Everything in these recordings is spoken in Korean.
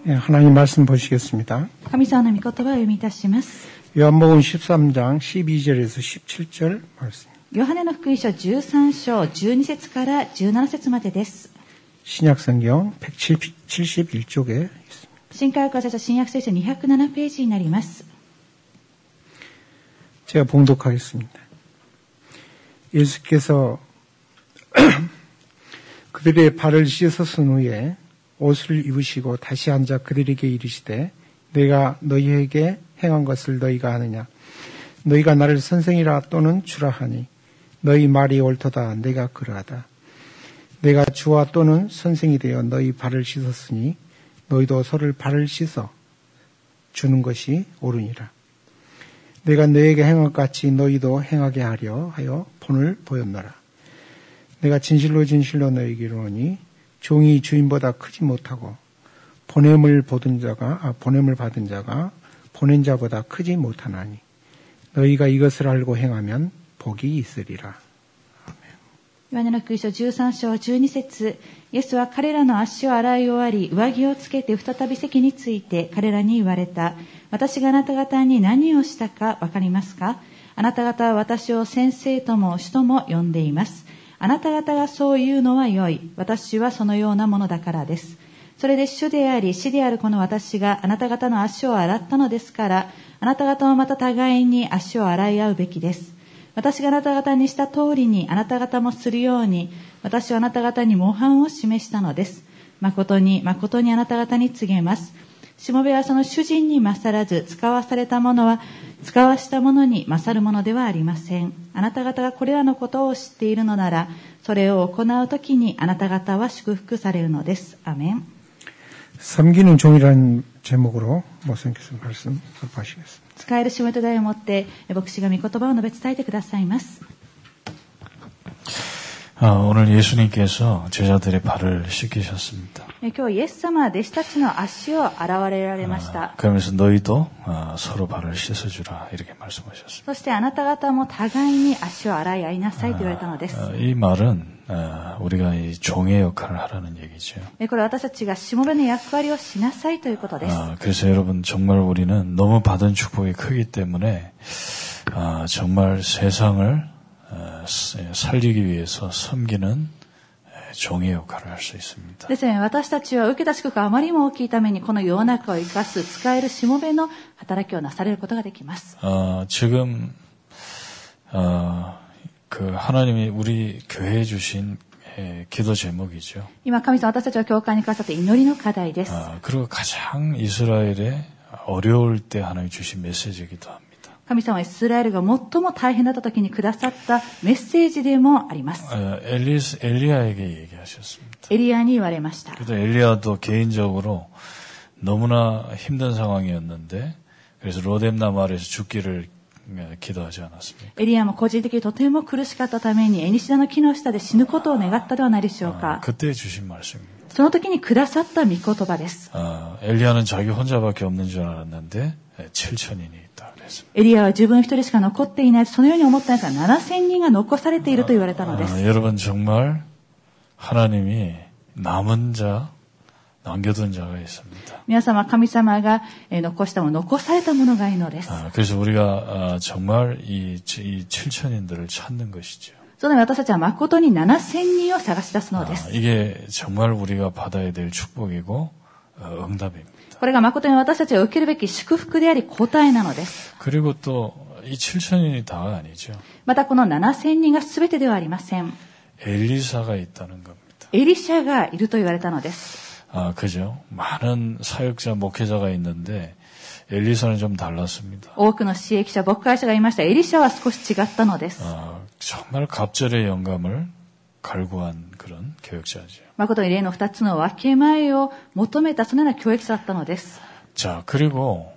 하나님 말씀 보시겠습니다. 神様の御言葉を読みいたします。 요한복음 13장 12절에서 17절 말씀. ヨハネの福音書13章12節から17節までです。 신약성경 171쪽에 있습니다. 新海訳聖書新約聖書207ページになります。 제가 봉독하겠습니다. 예수께서 그들의 발을 씻으신 후에 옷을 입으시고 다시 앉아 그들에게 이르시되 내가 너희에게 행한 것을 너희가 아느냐. 너희가 나를 선생이라 또는 주라 하니 너희 말이 옳도다. 내가 그러하다. 내가 주와 또는 선생이 되어 너희 발을 씻었으니 너희도 서로 발을 씻어 주는 것이 옳으니라. 내가 너희에게 행한 것 같이 너희도 행하게 하려 하여 본을 보였노라. 내가 진실로 너희에게 이르노니 종이 주인보다 크지 못하고 보냄을 받은 자가 보낸 자보다 크지 못하나니 너희가 이것을 알고 행하면 복이 있으리라. ヨハネの福音書13章12節、イエスは彼らの足を洗い終わり、上着をつけて再び席について彼らに言われた。私があなた方に何をしたかわかりますか？あなた方は私を先生とも主とも呼んでいます。あなた方がそう言うのは良い。私はそのようなものだからです。それで主であり、師であるこの私があなた方の足を洗ったのですから、あなた方もまた互いに足を洗い合うべきです。私があなた方にした通りにあなた方もするように、私はあなた方に模範を示したのです。誠に誠にあなた方に告げます。しもべはその主人に勝らず、使わしたものに勝るものではありません。あなた方がこれらのことを知っているのなら、それを行うときにあなた方は祝福されるのです。アメン。 섬기는 종이라는 제목으로 목사님께서 말씀 선포하시겠습니다. 使えるしもべと題をもって牧師が御言葉を述べ伝えてくださいます。 오늘 예수님께서 제자들의 발을 씻기셨습니다. 今日イエス様は弟子たちの足を洗われられました。 그러면서 너희도 서로 발을 씻어주라 이렇게 말씀하셨습니다. そしてあなた方も互いに足を洗い合いなさいと言われたのです。 이 말은 우리가 이 종의 역할을 하라는 얘기죠. これは私たちがしもべの役割をしなさいということです。 그래서 여러분 정말 우리는 너무 받은 축복이 크기 때문에 정말 세상을 살리기 위해서 섬기는 종의 역할을 할 수 있습니다. ですね、私たちは受けた祝福があまりにも大きいためにこの世の中を生かす使えるしもべの働きをなされることができます。 지금 그 하나님이 우리 교회에 주신 기도 제목이죠. 今神様私たちは教会にくださって祈りの課題です。 그리고 가장 이스라엘에 어려울 때 하나님이 주신 메시지이기도 합니다. 神様はイスラエルが最も大変だった時にくださったメッセージでもあります。 엘리야에게 얘기하셨습니다. エリアに言われました。 그래도 엘리야도 개인적으로 너무나 힘든 상황이었는데 그래서 로뎀남 아래에서 죽기를 기도하지 않았습니까? エリアも個人的にとても苦しかったためにエニシダの木の下で死ぬことを願ったではないでしょうか。 그때 주신 말씀입니다. その時にくださった御言葉です。 엘리야는 자기 혼자밖에 없는 줄 알았는데 7천인이 있다 그랬습니다. エリアは自分一人しか残っていない、そのように思ったんですが、7000人が残されていると言われたのです。 여러분 정말 하나님이 남은 자, 남겨둔 자가 있습니다. 皆様、神様が残したもの、残されたものがいいのです。 그래서 우리가 정말 이 7천인들을 찾는 것이죠. その私たちは誠に7000人を探し出すのです。 이게 정말 우리가 받아야 될 축복이고 응답입니다. これが誠に私たちが受けるべき祝福であり答えなのです。 그리고 또 이 7천인이 다가 아니죠. またこの7000人が全てではありません。 엘리사가 있다는 겁니다. エリシャがいると言われたのです。 그죠? 많은 사역자, 목회자가 있는데 엘리사는 좀 달랐습니다. 多くの使役者、牧会者がいました。エリシャは少し違ったのです。 정말 갑절의 영감을 갈구한 그런 교역자죠. 誠に例の2つの分け前を求めたそのような教育者だったのです。 자, 그리고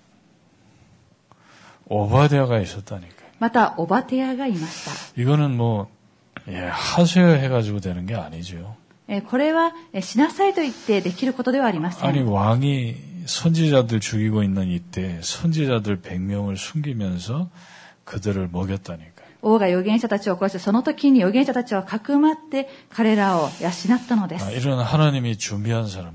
오바댜가 있었다니까요. またオバテヤがいました。 이거는 뭐 하세요 해가지고 되는 게 아니죠. これはしなさいと言ってできることではありません。 아니 왕이 선지자들 죽이고 있는 이때 선지자들 100명을 숨기면서 그들을 먹였다니까요. 王が預言者たちを殺してその時に預言者たちをかくまって彼らを養ったのです。 이런 하나님이 준비한 사람들이 있는 거예요.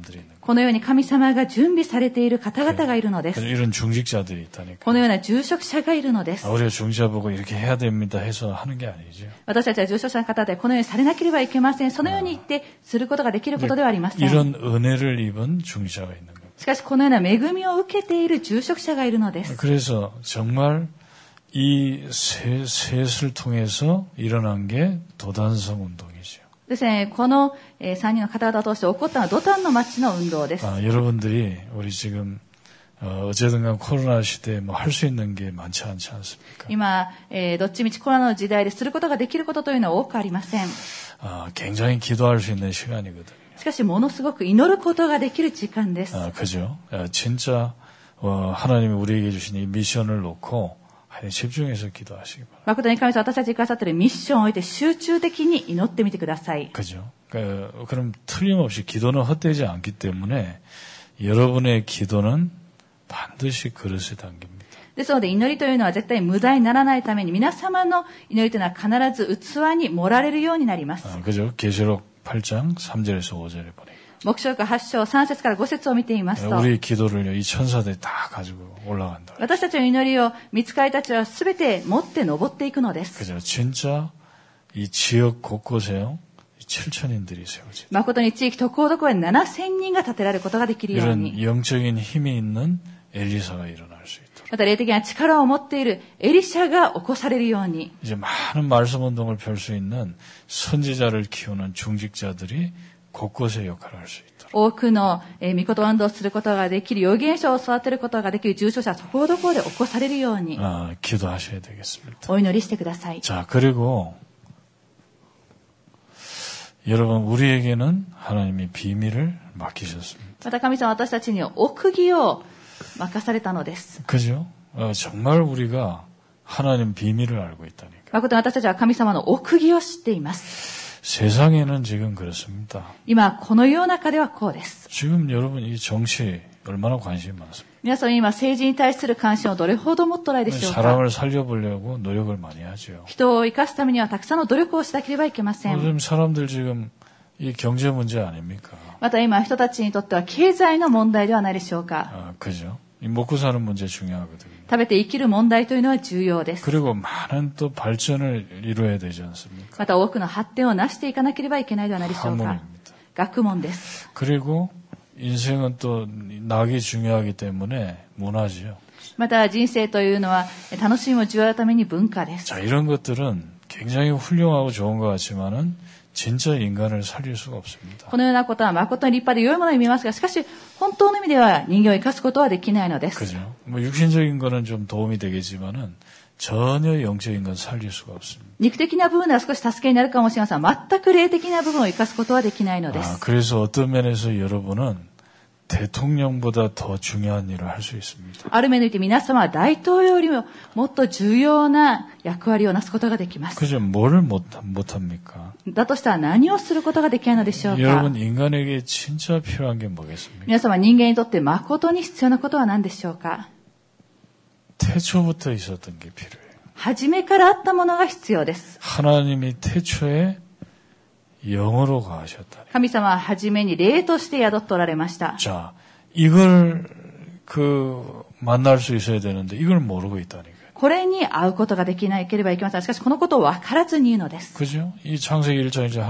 このように神様が準備されている方々がいるのです。 이런 중직자들이 있다니까. このような住職者がいるのです。 우리가 중직자 보고 이렇게 해야 됩니다 해서 하는 게 아니죠. 私たちは住職者の方でこのようにされなければいけません。そのように言ってすることができることではありません。 이런 은혜를 입은 중직자가 있는 겁니다. しかしこのような恵みを受けている住職者がいるのです。 그래서 정말 이 셋을 통해서 일어난 게 도단성 운동이죠. ですね、この3人の方々を通して起こったのはドタンの町の運動です。 여러분들이 우리 지금 어쨌든간 코로나 시대에 뭐 할 수 있는 게 많지 않지 않습니까? 今、どっちみちコロナの時代ですることができることというのは多くありません。 굉장히 기도할 수 있는 시간이거든요. しかしものすごく祈ることができる時間です。 그죠? 진짜 하나님이 우리에게 주신 이 미션을 놓고 집중해서 기도하시기 바랍니다. 誠に神様、私たちにくださっているミッションを置いて集中的に祈ってみてください。 그죠? 그럼 틀림없이 기도는 헛되지 않기 때문에 여러분의 기도는 반드시 그릇에 담깁니다. ですので祈りというのは絶対無駄にならないために皆様の祈りというのは必ず器に盛られるようになります。 그죠? 계시록 8장 3절에서 5절에 보내요. 黙示録8章3節から5節を見ていますと、 우리 기도를요, 이 천사들이 다 가지고 올라간다. 私たちの祈りを御使いたちはすべて持って登っていくのです。 그죠? 진짜 이 지역 곳곳에요, 7천인들이 세워지. 誠に地域ところどころで7000人が立てられることができるよう 이런 に、 영적인 힘이 있는 엘리사가 일어날 수 있도록. また霊的な力を持っているエリシャが起こされるように、 이제 많은 말씀 운동을 펼 수 있는 선지자를 키우는 중직자들이 곳곳에 역할을 할 수 있도록. 多くの御言葉運動をすることができる預言者を育てることができる住所者はところどころで起こされるように 기도하셔야 되겠습니다. お祈りしてください。 자, 그리고 여러분, 우리에게는 하나님이 비밀을 맡기셨습니다. また神様は私たちに奥義を任されたのです。 그죠? 정말 우리가 하나님 비밀을 알고 있다니까. 誠に私たちは神様の奥義を知っています。 세상에는 지금 그렇습니다. 今この世の中ではこうです。 지금 여러분 이 정치 얼마나 관심이 많습니까? 皆さん今政治に対する関心をどれほど持っとられでしょうか。 사람을 살려보려고 노력을 많이 하죠. 人を生かすためにはたくさんの努力をしなければいけません。 요즘 사람들 지금 이 경제 문제 아닙니까? また今人たちにとっては経済の問題ではないでしょうか。 그죠? 이 먹고 사는 문제 중요하거든요. 食べて生きる問題というのは重要です。 그리고 많은 또 발전을 이루어야 되지 않습니까? また多くの発展をなしていかなければいけないではないでしょうか。 학문입니다. 学問です。 그리고 인생은 또 낙이 중요하기 때문에 문화지요. また人生というのは楽しみも重要なために文化です。 자, 이런 것들은 굉장히 훌륭하고 좋은 것 같지만은 진짜 인간을 살릴 수가 없습니다. このようなことは誠に立派で良いものに見えますが、しかし本当の意味では人間を生かすことはできないのです。 그죠? 뭐 육신적인 거는 좀 도움이 되겠지만은 전혀 영적인 건 살릴 수가 없습니다. 肉的な部分では少し助けになるかもしれませんが、全く霊的な部分を生かすことはできないのです。 그래서 어떤 면에서 여러분은 대통령보다 더 중요한 일을 할 수 있습니다. ある面において皆様は大統領よりももっと重要な役割をなすことができます。 그죠? 뭐를 못합니까? だとしたら何をすることができないのでしょうか。 여러분 인간에게 진짜 필요한 게 뭐겠습니까? 皆様人間にとって誠に必要なことは何でしょうか。 태초부터 있었던 게 필요해요. 初めからあったものが必要です。 하나님이 태초에 영으로 가하셨다. 神様は初めに霊として宿っておられました。 자, 이걸 만날 수 있어야 되는데 이걸 모르고 있다니까요. これに会うことができなければいけません。しかしこのことを分からずに言うのです。 그죠? 이 창세기 1장 이제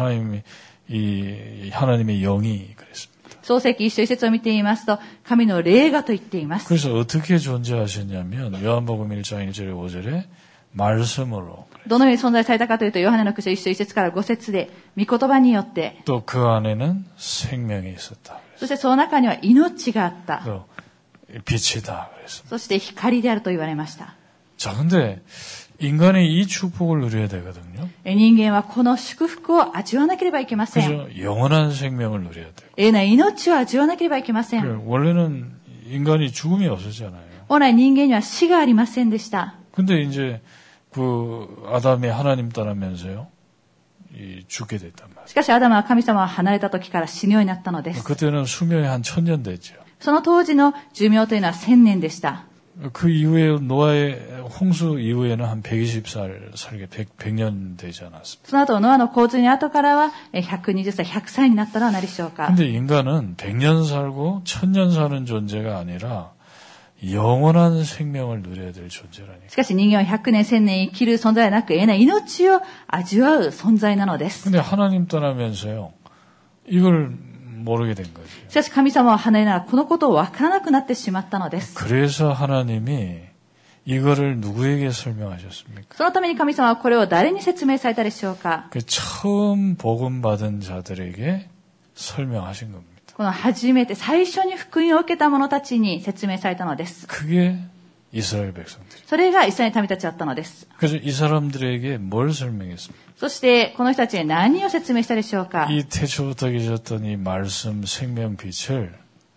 하나님의 영이 그랬습니다. 創世記一章一節を見ていますと、神の霊がと言っています。 그래서 어떻게 존재하셨냐면 요한복음 1장 1절에 5절에 말씀으로 どのように存在されたかというと、ヨハネの福音書一章一節から五節で、御言葉によって、 또 그 안에는 생명이 있었다. そしてその中には命があった。 또 빛이다 그랬습니다. そして光であると言われました。 자, 근데 인간이 이 축복을 누려야 되거든요. 人間はこの祝福を味わわなければいけません。 그래서 영원한 생명을 누려야 돼요. 永遠な命を味わわなければいけません。 원래는 인간이 죽음이 없었잖아요. 本来人間には死がありませんでした。 근데 이제 아담이 하나님 따르면서요, 죽게 됐단 말이에요. しかしアダムは神様を離れた時から死ぬようになったのです。 그때는 수명이 한 1000년 됐죠. その当時の寿命というのは1000年でした。 그 이후에 노아의 홍수 이후에는 한 120살 살게 100년 되지 않았습니다. その後、ノアの洪水の後からは、120歳、100歳になったのは何でしょうか。 근데 인간은 100년 살고 1000년 사는 존재가 아니라 영원한 생명을 누려야 될 존재라니까. しかし人間は100年、1000年生きる存在ではなく、命を味わう存在なのです。 근데 하나님 떠나면서요, 이걸 모르게 된 거죠. しかし神様は離れながらこのことを分からなくなってしまったのです。 그래서 하나님이 이거를 누구에게 설명하셨습니까? そのために神様はこれを誰に説明されたでしょうか。 그 처음 복음 받은 자들에게 설명하신 겁니다. この初めて最初に福音を受けた者たちに説明されたのです。 그게 이스라엘 백성들이에요. それがイスラエルの民たちだったのです。 그래서 이 사람들에게 뭘 설명했습니까? そしてこの人たちに何を説明したでしょうか。 이 태초부터 계셨던 이 말씀 생명빛을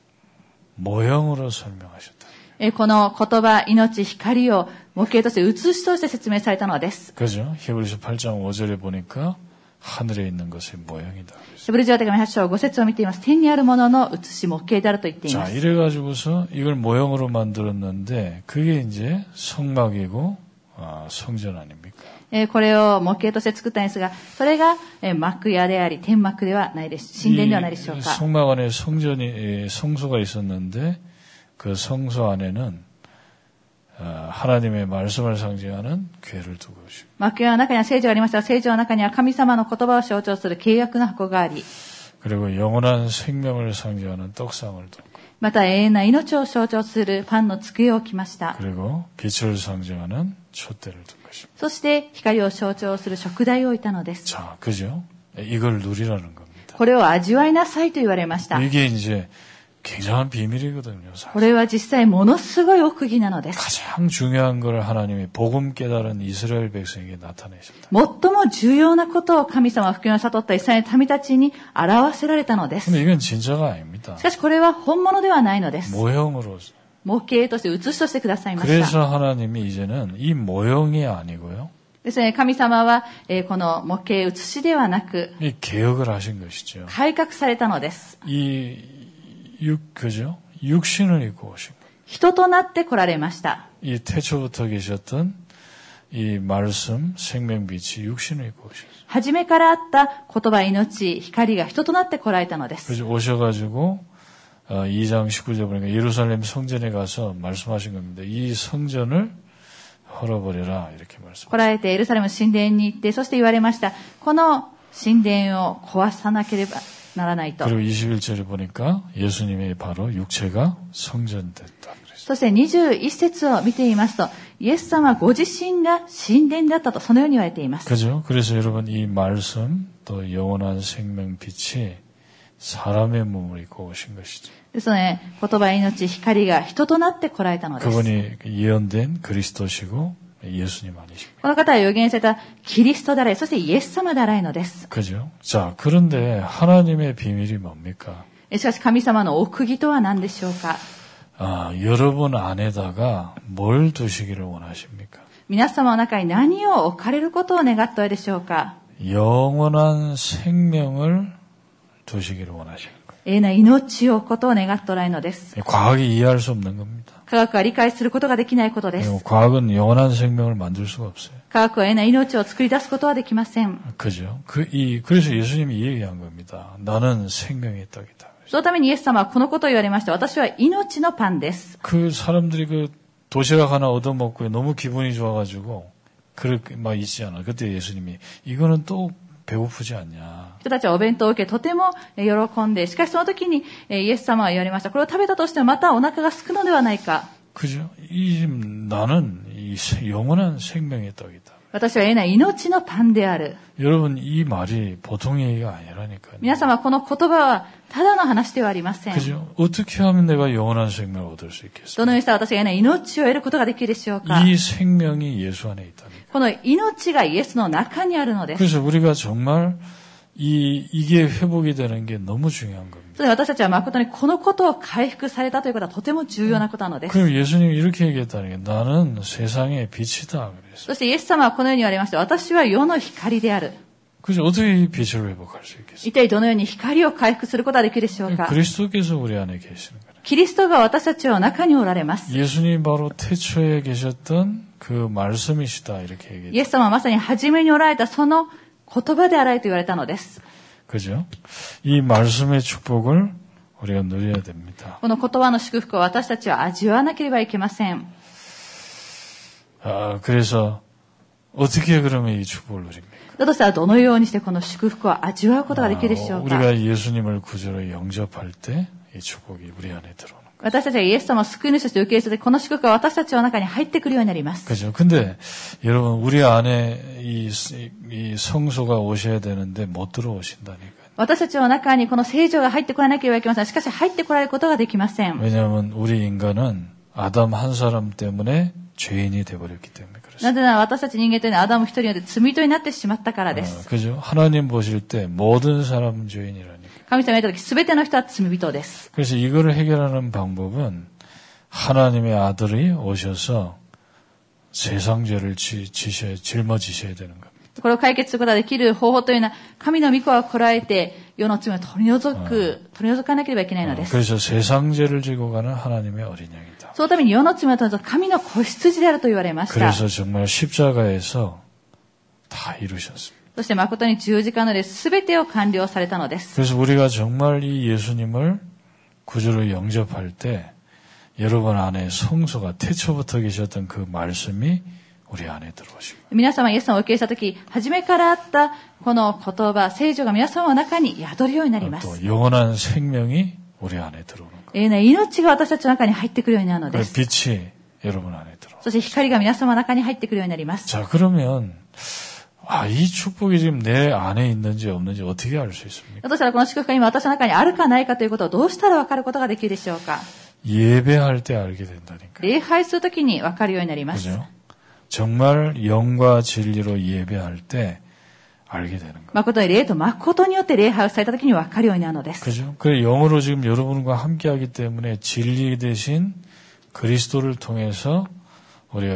모형으로 설명하셨다. この言葉、命、光を模型として写しとして説明されたのです。 그죠? 히브리서 8장 5절에 보니까 하늘에 있는 것의 모형이다. ヘブル人手紙8章5節を見ています。天にあるものの写し模型であると言っていま 자, す。 이래가지고서 이걸 모형으로 만들었는데 그게 이제 성막이고 성전 아닙니까? これを模型として作ったんですが、それが幕屋であり天幕ではないです。神殿ではないでしょう 이 か。 성막 안에 성소가 있었는데 그 성소 안에는 하나님의 말씀을 상징하는 궤를 두고 오시고 幕屋の中には聖女がありましたが、聖女の中には神様の言葉を象徴する契約の箱があり、 그리고 영원한 생명을 상징하는 떡상을 두고 また永遠な命を象徴するパンの机を置きました。 그리고 빛을 상징하는 촛대를 둔 것입니다. そして光を象徴する燭台を置いたのです。 자, 그죠? 이걸 누리라는 겁니다. これを味わいなさいと言われました。 이게 이제 굉장한 비밀이거든요. こ 사실. れは実際ものすごい奥義なのです。 가장 중요한 걸 하나님이 복음 깨달은 이스라엘 백성에게 나타내셨다. 最も重要なことを神様は福音を悟ったイスラエルの民たちに表せられたのです。 근데 이건 진짜가 아닙니다. しかしこれは本物ではないのです。 모형으로. 模型として写しとしてくださいました。 그래서 하나님이 이제는 이 모형이 아니고요. ですね、神様は、この模型写しではなく 이 개혁을 하신 것이죠. 改革されたのです。 그죠? 육신을 입고 오신 거예요. 人となって来られました。 이 태초부터 계셨던 이 말씀, 생명빛이 육신을 입고 오셨어요. 初めからあった言葉、命、光が人となって来られたのです。 그래서 오셔가지고 2장 19절 보니까 예루살렘 성전에 가서 말씀하신 겁니다. 이 성전을 헐어버려라 이렇게 말씀. 来られてエルサレム神殿に行って、そして言われました。この神殿を壊さなければならないと。 그리고 21절에 보니까 예수님의 바로 육체가 성전됐다. そして21節を見ていますと、イエス様ご自身が神殿だったと、そのように言われています。 그죠? 그래서 여러분 이 말씀 또 영원한 생명빛이 사람의 몸을 입고 오신 것이죠. ですね、言葉、命、光が人となって来られたのです。 그분이 예언된 그리스도시고 예수님 아니십니까? この方は預言されたキリストであらい、そしてイエス様であらいのです。 그죠? 자, 그런데 하나님의 비밀이 뭡니까? しかし神様の奥義とは何でしょうか。 여러분 안에다가 뭘 두시기를 원하십니까? 皆様の中に何を置かれることを願っておいでしょうか。 영원한 생명을 두시기를 원하시는 거예요. 永遠な命を置くことを願っておられるのです。 과학이 이해할 수 없는 겁니다. 科学は理解することができないことです。 과학은 영원한 생명을 만들 수가 없어요. 科学は永遠な命を作り出すことはできません。 그죠? 그래서 예수님이 이 얘기한 겁니다. 나는 생명의 떡이다. そのためにイエス様はこのことを言われました。私は命のパンです。 그 사람들이 그 도시락 하나 얻어먹고 너무 기분이 좋아가지고 그렇게 막 있지 않아. 그때 예수님이 이거는 또 배고프지 않냐. 人たちはお弁当を受けとても喜んで、しかしその時にイエス様は言われました。これを食べたとしてもまたお腹が空くのではないか。 그죠? 나는 이 영원한 생명의 떡이다. 私は永遠な命のパンである。 여러분 이 말이 보통 얘기가 아니라니까요. 皆様この言葉はただの話ではありません。 그죠? 어떻게 하면 내가 영원한 생명을 얻을 수 どのよう 있겠습니까? にしたら私が永遠な命を得ることができるでしょうか。 이 생명이 예수 안에 있다니까. この命がイエスの中にあるのです。 그래서 우리가 정말 이게 회복이 되는 게 너무 중요한 겁니다. それで私たちは誠にこのことを回復されたということはとても重要なことなのです。 그럼 예수님이 이렇게 얘기했다는 게 나는 세상의 빛이다 그랬어요. そしてイエス様はこのように言われました。私は世の光である。 그래서 어떻게 이 빛을 회복할 수 있겠어요? 一体どのように光を回復することができるでしょうか。 그리스도께서 우리 안에 계시는 거예요. キリストが私たちの中におられます。 예수님이 바로 태초에 계셨던 그 말씀이시다 이렇게 얘기해요. イエス様はまさに初めにおられたその言葉であられと言われたのです。 그죠? 이 말씀의 축복을 우리가 누려야 됩니다. この言葉の祝福を私たちは味わわなければいけません。 그래서 어떻게 그러면 이 축복을 누립니까? だとしたらどのようにしてこの祝福を味わうことができるでしょうか。 우리가 예수님을 구주로 영접할 때 이 축복이 우리 안에 들어오는 거예요. 私たちがイエス様を救い主として受け入れて、この祝福が私たちの中に入ってくるようになります。 그죠? 근데 여러분 우리 안에 이 성소가 오셔야 되는데 못 들어오신다니까요. 私たちの中にこの聖女が入ってこらなければいけません。しかし入ってこられることができません。 왜냐하면 우리 인간은 아담 한 사람 때문에 죄인이 되어버렸기 때문에 그렇습니다. なぜなら私たち人間というのはアダム一人によって罪人になってしまったからです。 그죠? 하나님 보실 때 모든 사람 죄인이라니까. 神様が言った時、すべての人は罪人です。 그래서 이거를 해결하는 방법은 하나님의 아들이 오셔서 세상 죄를 짊어지셔야 되는 겁니다. これを解決することができる方法というのは、神の御子が来られて、世の罪を取り除かなければいけないのです。 그래서 세상 죄를 지고 가는 하나님의 어린 양이다. そのために世の罪を取り除く神の子羊であると言われました。 그래서 정말 십자가에서 다 이루셨습니다. そして誠に十字架の上で全てを完了されたのです。 그래서 우리가 정말 이 예수님을 구주로 영접할 때 여러분 안에 성소가 태초부터 계셨던 그 말씀이 우리 안에 들어오시고 皆様イエス様を受け入れしたとき、初めからあったこの言葉、聖女が皆様の中に宿るようになります。 또 영원한 생명이 우리 안에 들어오는 거예요. 命が私たちの中に入ってくるようになるのです。 빛이 여러분 안에 들어오는 거예요. そして光が皆様の中に入ってくるようになります。 자, 그러면 이 축복이 지금 내 안에 있는지 없는지 어떻게 알 수 있습니까? だとしたらこの祝福が今私の中にあるかないかということをどうしたら分かることができるでしょうか。 예배할 때 알게 된다니까. 礼拝するときに分かるようになります。 그죠? 정말 영과 진리로 예배할 때 알게 되는 거예요. 誠に霊と誠によって礼拝をされたときに分かるようになるのです。 그죠? 그래 영으로 지금 여러분과 함께하기 때문에 진리 대신 그리스도를 통해서 우리가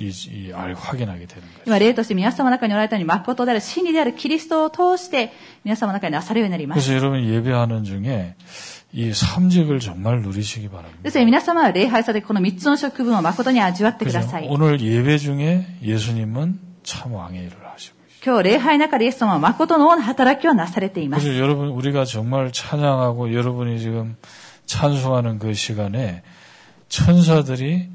확인하게 되는 거예요. 今霊として皆様の中におられたように誠である真理であるキリストを通して皆様の中になされるようになります。 그래서 여러분 예배하는 중에 이 삼직을 정말 누리시기 바랍니다. ですから皆様は礼拝されてこの三つの食分を誠に味わってください。 오늘 예배 중에 예수님은 참 왕의 일을 하시고 계십니다. 今日礼拝の中でイエス様は誠の王の働きをなされています。 그래서 여러분 우리가 정말 찬양하고 여러분이 지금 찬송하는 그 시간에 천사들이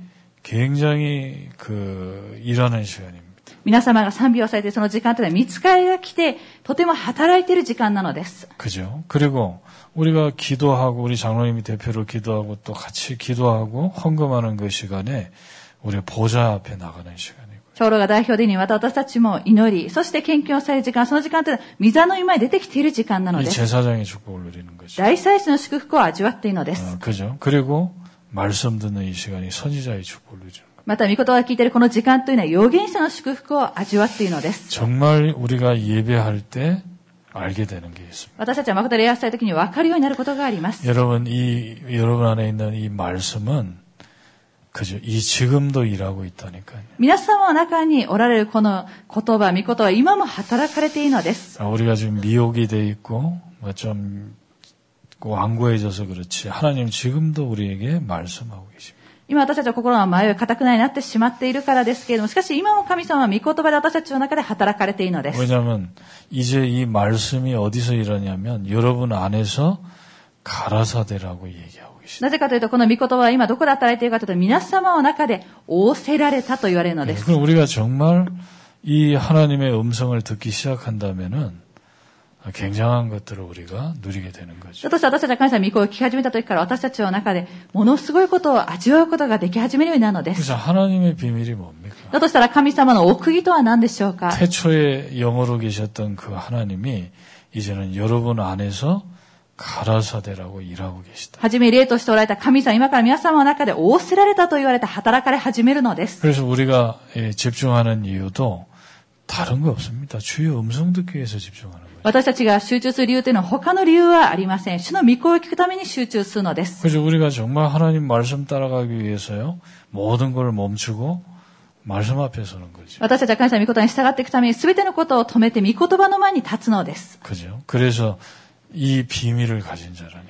굉장히 일하는 시간입니다. 皆様が賛美をされているその時間というのは見つかりが来てとても働いている時間なのです。 그죠? 그리고 우리가 기도하고 우리 장로님이 대표로 기도하고 또 같이 기도하고 헌금하는 그 시간에 우리 보좌 앞에 나가는 시간이고. 長老が代表でにまた私たちも祈り、そして献金をされる時間、その時間というのは御座の今に出てきている時間なのです。 제사장의 축복을 누리는 거죠. 大祭司の祝福を味わっているのです。 그죠? 그리고 말씀 듣는 이 시간이 선지자의 축복을 누리는 거예요. また御言葉を聞いているこの時間というのは預言者の祝福を味わっているのです。 정말 우리가 예배할 때 알게 되는 게 있습니다. 私たちは誠に礼拝したいときに分かるようになることがあります。 여러분 안에 있는 이 말씀은 그죠? 이 지금도 일하고 있다니까요. 皆様の中におられるこの言葉、御言葉は今も働かれているのです。 우리가 지금 미혹이 돼 있고 좀 완고해져서 그렇지 하나님 지금도 우리에게 말씀하고 계십니다. 今私たちは心が迷い、固くなになってしまっているからですけれども、しかし今も神様は御言葉で私たちの中で働かれているのです。 왜냐하면 이제 이 말씀이 어디서 일하냐면 여러분 안에서 가라사대라고 얘기하고 계십니다. なぜかというと、この御言葉は今どこで働いているかというと、皆様の中で仰せられたと言われるのです。 그럼 우리가 정말 이 하나님의 음성을 듣기 시작한다면은 굉장한 것들을 우리가 누리게 되는 거죠. だとして私たちは神様の御声を聞き始めた時から私たちの中でものすごいことを味わうことができ始めるようになるのです。 그래서 하나님의 비밀이 뭡니까? だとしたら神様の奥義とは何でしょうか。 태초에 영으로 계셨던 그 하나님이 이제는 여러분 안에서 가라사대라고 일하고 계시다. はじめ霊としておられた神様、今から皆様の中で仰せられたと言われて働かれ始めるのです。 그래서 우리가 집중하는 이유도 다른 거 없습니다. 주의 음성 듣기 위해서 집중하는 거예요. 私たちが集中する理由というのは他の理由はありません。主の御声を聞くために集中するのです。 그래서 우리가 정말 하나님 말씀 따라가기 위해서요. 모든 걸 멈추고 말씀 앞에 서는 거죠. 私たちは神様の御言葉に従っていくために全てのことを止めて御言葉の前に立つのです。 그죠? 그래서 이 비밀을 가진 자라니까요.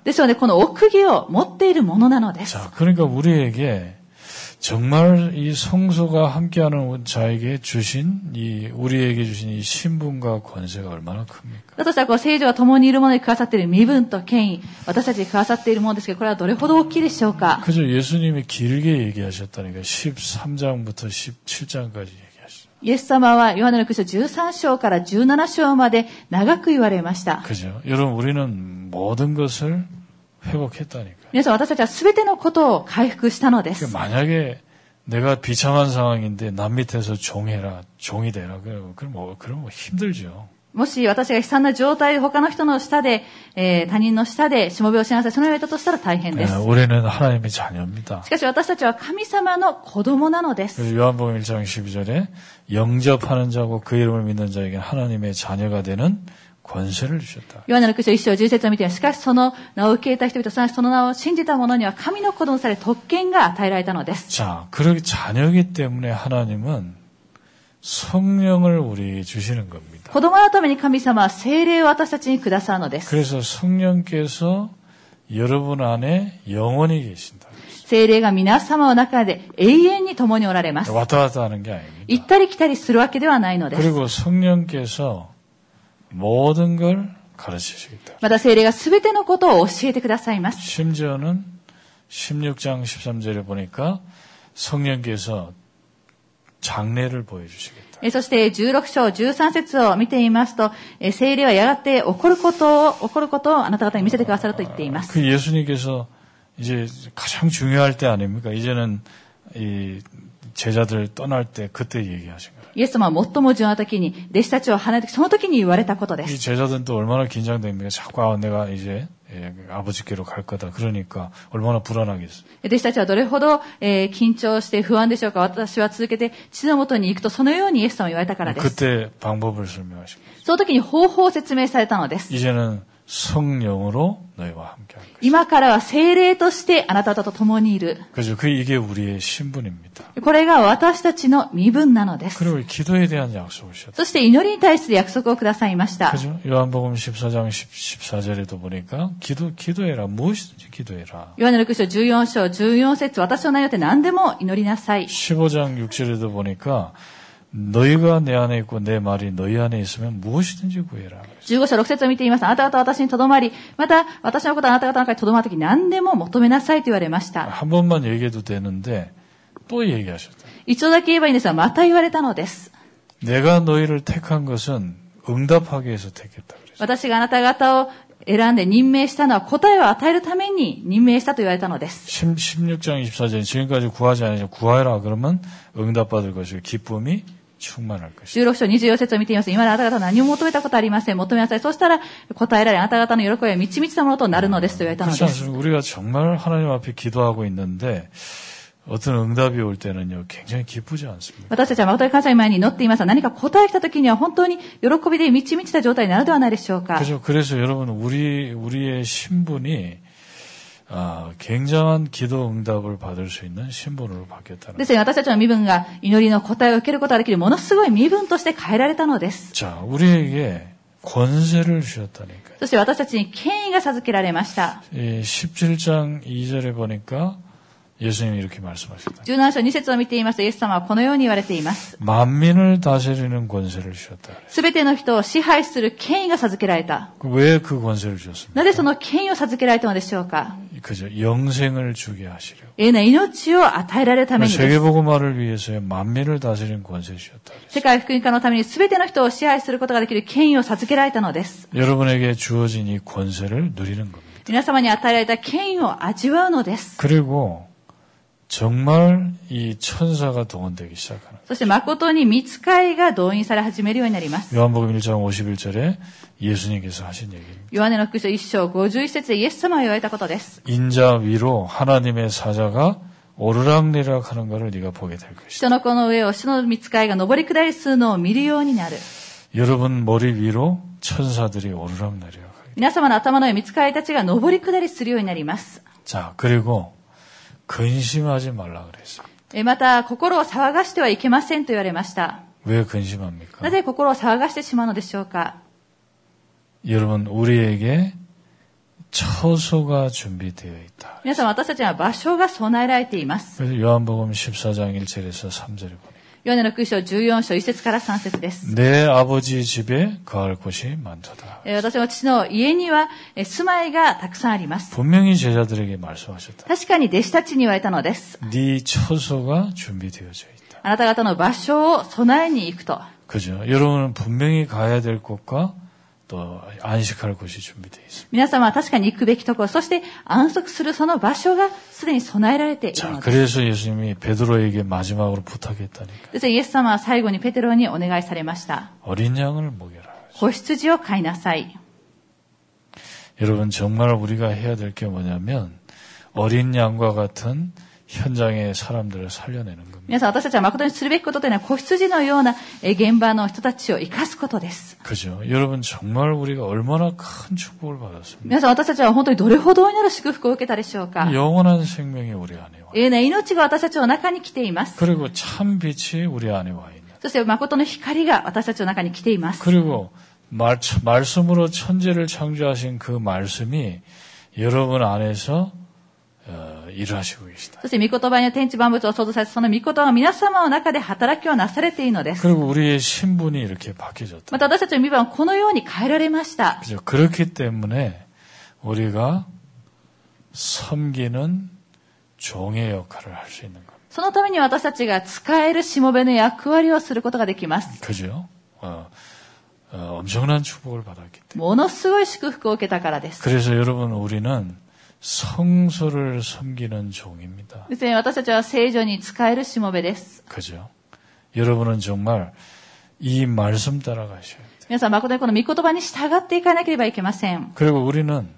ですので、この奥義を持っているものなのです。 자, 그러니까 우리에게 정말 이 성소가 함께하는 자에게 주신 우리에게 주신 이 신분과 권세가 얼마나 큽니까? だとしたら、こう、聖女が共にいるものにくださっている身分と権威、私たちにくださっているものですけど、これはどれほど大きいでしょうか。 그죠? 예수님이 길게 얘기하셨다니까 13장부터 17장까지 얘기하셨어요. イエス様は、ヨハネの福音書13章から17章まで長く言われました。 그죠? 여러분, 우리는 모든 것을 회복했다니까. 皆さん、私たちは全てのことを回復したのです。 만약에 내가 비참한 상황인데 남 밑에서 종이 되라. 그럼 뭐 힘들죠. もし私が悲惨な状態で他の人の下で、他人の下でしもべをしなさい、そのように言ったとしたら大変です。 우리는 하나님의 자녀입니다. しかし私たちは神様の子供なのです。 요한복음 1장 12절에 영접하는 자고 그 이름을 믿는 자에게 하나님의 자녀가 되는 권세를 주셨다. ヨハネの福音書1章10節を見て、しかしその名を受け入れた人々、すなわちその名を信じた者には神の子供とされ特権が与えられたのです。 자, 그렇게 자녀이기 때문에 하나님은 성령을 우리 주시는 겁니다. 子供のために神様は聖霊を私たちにくださるのです。 그래서 성령께서 여러분 안에 영원히 계신다. 聖霊が皆様の中で永遠に共におられます。 왔다 갔다 하는 게 아닙니다. 行ったり来たりするわけではないのです。 그리고 성령께서 모든 걸 가르치시겠다. また聖霊がすべてのことを教えてくださいます。 심지어는 16장 13절에 보니까 성령께서 장래를 보여주시겠다. そして16章13節を見ていますと、聖霊はやがて起こることをあなた方に見せてくださると言っています。 그 예수님께서 이제 가장 중요할 때 아닙니까? 이제는 이 제자들 떠날 때 그때 얘기하신 거예요. イエス様は最も重要な時に、弟子たちを離れて、その時に言われたことで 이 す。 제자들은 또 얼마나 긴장됩니까? 자꾸 내가 이제 아버지께로 갈 거다. 그러니까 얼마나 불안하겠어요. 弟子たちはどれほど、緊張して不安でしょうか。私は続けて父のもとに行くと、そのようにイエス様は言われたからです。 그때 방법을 설명하신 거예요. その時に方法を説明されたのです。 이제는 성령으로 너희와 함께할 것이다. 今からは聖霊としてあなた方と共にいる。 그죠? 이게 우리의 신분입니다. これが私たちの身分なのです。 그리고 기도에 대한 약속을 주셨다. そして祈りに対する約束をくださいました。 그죠? 요한복음 14장 14절에도 보니까 기도해라. 무엇이든지 기도해라. ヨハネの福音書14章14節、私の名によって何でも祈りなさい。 15장 6절에도 보니까 너희가 내 안에 있고 내 말이 너희 안에 있으면 무엇이든지 구해라. 15章6節を見ています。あなた方は私にとどまり、また私のことはあなた方の中にとどまるとき何でも求めなさいと言われました。 한 번만 얘기해도 되는데 또 얘기하셨다. 一度だけ言えばいいんですが、また言われたのです。 내가 너희를 택한 것은 응답하기 위해서 택했다. 私があなた方を選んで任命したのは答えを与えるために任命したと言われたのです。 16장 24절 지금까지 구하지 않으셨 구하라 그러면 응답받을 것이고 기쁨이 충만할 것이다. 16章24節を見ています。今まであなた方は何も求めたことありません。求めなさい。そうしたら答えられ、あなた方の喜びは満ち満ちたものとなるのですと言われたの 그렇지 です。 않습니까? 우리가 정말 하나님 앞에 기도하고 있는데 어떤 응답이 올 때는요 굉장히 기쁘지 않습니다. 私たちは誠に神様の前に祈っていますが、何か答えが来た時には本当に喜びで満ち満ちた状態になるではないでしょうか。 그래서 여러분 우리의 신분이 굉장한 기도 응답을 받을 수 있는 신분으로 바뀌었다는 ですね、私たちの身分が祈りの答えを受けることができるものすごい身分として変えられたのです。 자, 우리에게 권세를 주셨다니까요. そして私たちに権威が授けられました。 17장 2절에 보니까 예수님이 이렇게 말씀하셨다. 17章2節を見ていますと、イエス様はこのように言われています。 만민을 다스리는 권세를 주셨다. すべての人を支配する権威が授けられた。 왜 그 권세를 주셨습니까? なぜその権威を授けられたのでしょうか。 그죠. 영생을 주게 하시려고. 永遠な命を与えられるためにです。 세계복음화를 위해서의 만민을 다스리는 권세를 주셨다. 世界福音化のためにすべての人を支配することができる権威を授けられたのです。 여러분에게 주어진 이 권세를 누리는 겁니다. 皆様に与えられた権威を味わうのです。 그리고 정말 이 천사가 동원되기 시작하는. そして誠に御使いが動員され始めるようになります。 요한복음 1장 51절에 예수님께서 하신 얘기입니다. ヨハネの福音書1章51節でイエス様が言われたことです。 인자 위로 하나님의 사자가 오르락내리락 하는 것을 네가 보게 될 것이다. 人の子の上を主の御使いが上り下りするのを見るようになる。 여러분 머리 위로 천사들이 오르락내리락 하게. 皆様の頭の上御使いたちが上り下りするようになります。 자, 그리고 근심하지 말라 그랬어요. また、心を騒がしてはいけませんと言われました。 왜 근심합니까? なぜ心を騒がしてしまうのでしょうか。 여러분 우리에게 처소가 준비되어 있다. 皆さん、私たちは場所が備えられています。 그래서 요한복음 14장 1절에서 3절에 보니 ヨハネの福音書14章1節から3節です。 내 아버지 집에 거할 곳이 많도다. 私の父の家には住まいがたくさんあります。 분명히 제자들에게 말씀하셨다. 確かに弟子たちに言われたのです。 네 처소가 준비되어져 있다. あなた方の場所を備えに行くと。 그죠? 여러분은 분명히 가야 될 곳과 또 안식할 곳이 준비되어 있습니다. 皆様は確かに行くべきところ、そして安息するその場所がすでに備えられているのです。 그래서 예수님이 베드로에게 마지막으로 부탁했다니까. ですからイエス様は最後にペテロにお願いされました。 어린 양을 먹여라. 子羊を飼いなさい。 여러분 정말 우리가 해야 될 게 뭐냐면 어린 양과 같은 현장의 사람들을 살려내는 겁니다. 皆さん、私たちは誠にするべきことというのは子羊のような現場の人たちを生かすことです。 그죠? 여러분 정말 우리가 얼마나 큰 축복을 받았습니까? 皆さん、私たちは本当にどれほど大いなる祝福を受けたでしょうか。 영원한 생명이 우리 안에 와. 永遠な命が私たちの中に来ています。 그리고 참 빛이 우리 안에 와 있는. そして誠の光が私たちの中に来ています。 그리고 말씀으로 천지를 창조하신 그 말씀이 여러분 안에서 일하시고 계시다. そして御言葉に天地万物を創造されたその御言葉が皆様の中で働きをなされているのです。 그리고 우리의 신분이 이렇게 바뀌어졌다. また私たちの身分はこのように変えられました。 그죠? 그렇기 때문에 우리가 섬기는 종의 역할을 할 수 있는 겁니다. そのために私たちが使えるしもべの役割をすることができます。 그죠? 엄청난 축복을 받았기 때문에. ものすごい祝福を受けたからです。 그래서 여러분 우리는 성소를 섬기는 종입니다. ですね、私たちは聖女に使えるしもべです。 그죠? 여러분은 정말 이 말씀 따라가셔야 돼요. 皆さん、誠にこの御言葉に従っていかなければいけません。 그리고 우리는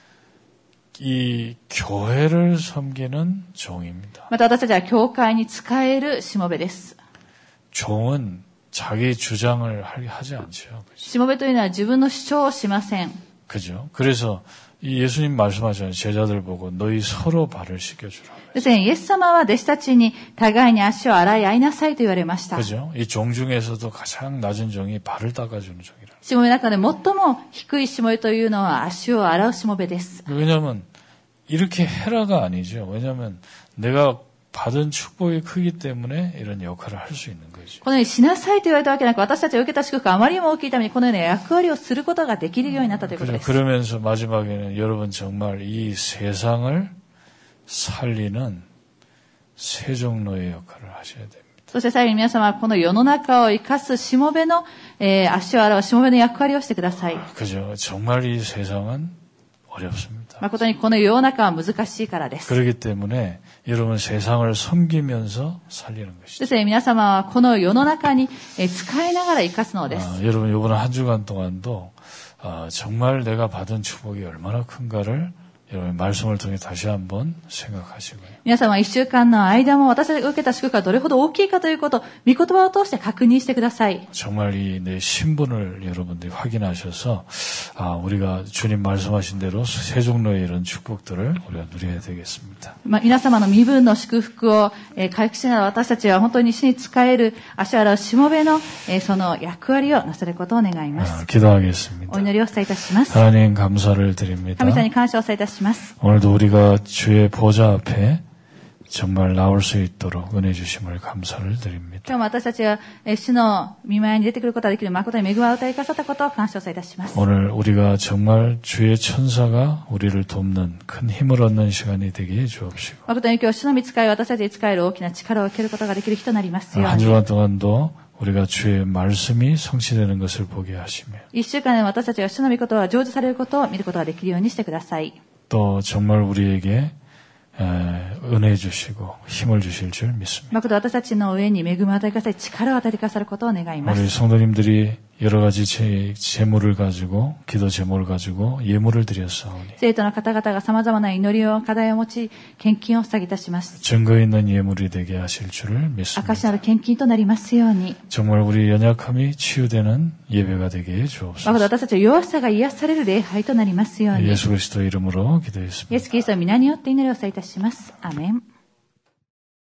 이 교회를 섬기는 종입니다. また私たちは教会に使えるしもべです。 종은 자기 주장을 하지 않죠. 그죠? しもべというのは自分の主張をしません。 그죠? 그래서 이 예수님 말씀하잖아요. 제자들 보고 너희 서로 발을 씻겨주라. ですね、イエス様は弟子たちに互いに足を洗い合いなさいと言われました。 그죠? 이 종 중에서도 가장 낮은 종이 발을 닦아주는 종이라. しもべの中で最も低いしもべというのは足を洗うしもべです。 왜냐하면 이렇게 해라가 아니죠. 왜냐하면 내가 받은 축복이 크기 때문에 이런 역할을 할 수 있는 거죠. このようにしなさいと言われたわけなく、私たちが受けた祝福があまりにも大きいためにこのような役割をすることができるようになったということです。 그러면서 마지막에는 여러분 정말 이 세상을 살리는 세종로의 역할을 하셔야 됩니다. そして最後に皆様はこの世の中を生かすしもべの、足を洗うしもべの役割をしてください。 그죠? 정말 이 세상은 어렵습니다. 誠にこの世の中は難しいからです。 그렇기 때문에 여러분 세상을 섬기면서 살리는 것이죠. ですね、皆様はこの世の中に使いながら生かすのです。 여러분 이번 한 주간 동안도 정말 내가 받은 축복이 얼마나 큰가를 여러분 말씀을 통해 다시 한번 생각하시고요. 皆様一週間の間も私たちが受けた祝福がどれほど大きいかということを御言葉を通して確認してください。 정말 이 내 신분을 여러분들이 확인하셔서 우리가 주님 말씀하신 대로 세종로의 이런 축복들을 우리가 누려야 되겠습니다. 皆様の身分の祝福を回復しながら私たちは本当に主に仕える足を洗うしもべのその役割をなされることを願います。 기도하겠습니다. お祈りをさいたします。 하나님 감사를 드립니다. 神様に感謝をさいたします。 오늘도 우리가 주의 보좌 앞에 정말 나올 수 있도록 은혜 주심을 감사를 드립니다. 今日も私たちは主の御前に出てくることができる誠に恵みを与えくださったことを感謝をさいたします。 오늘 우리가 정말 주의 천사가 우리를 돕는 큰 힘을 얻는 시간이 되게 해 주옵시고 誠に今日主の御使い私たちに使える大きな力を受けることができる日となりますよう 한 に。 주간 동안도 우리가 주의 말씀이 성취되는 것을 보게 하시며 一週間で私たちが主の御事は成就されることを見ることができるようにしてください。 또 정말 우리에게 은혜 주시고 힘을 주실 줄 믿습니다. 誠私たちの上に恵みを与えください、力を与えてくださることを願いま 우리 す。 성도님들이 여러 가지 제물을 가지고 기도 제물을 가지고 예물을 드렸사오니 生徒の方々が様々な祈りを課題を持ち献金を捧げいたします。 증거 있는 예물이 되게 하실 줄을 믿습니다. 証なる献金となりますように。 정말 우리 연약함이 치유되는 예배가 되게 해 주옵소서. 誠私たちの弱さが癒される礼拝となりますように。 예수 그리스도 이름으로 イエ 기도했습니다. スキリストの皆によって祈りをさいたします。アーメン。